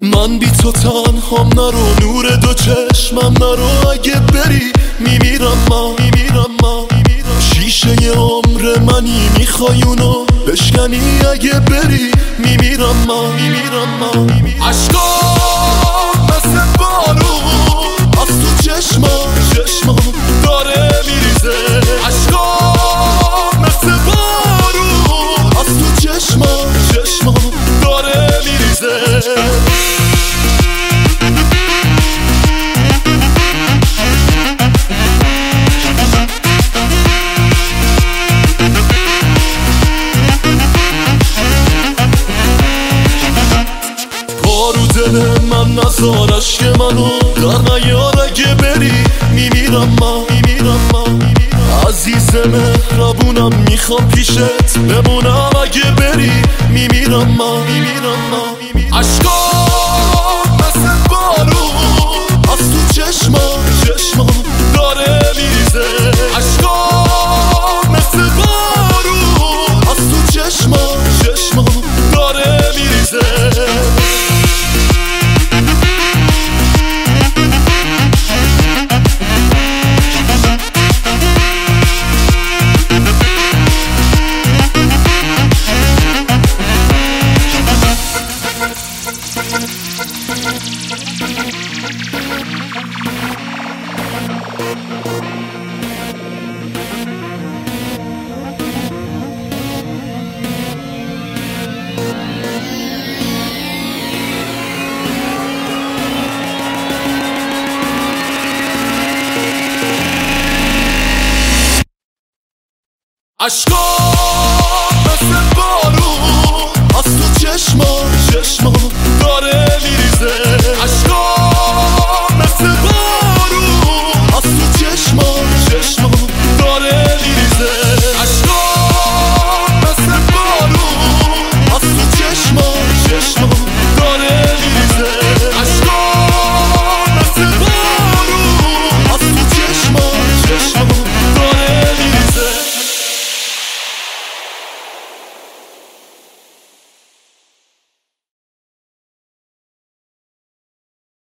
من بی تو تنهام نرو، نور دو چشمم نرو، اگه بری میمیرم من شیشه عمر منی، میخوای اونو بشکنی، اگه بری میمیرم من عشقام مثل بارون از تو چشمم داره میریزه، عشقام مثل بارون از تو چشمم داره میریزه. رو دل من نزار عشق منو در نیار، اگه بری میمیرم من عزیز مهربونم، میخوام پیشت بمونم، اگه بری میمیرم من عشقام مثل بارون از تو چشمم داره میریزه، عشقام مثل بارون از تو چشمم داره میریزه. عشقام مثل بارون از تو چشمم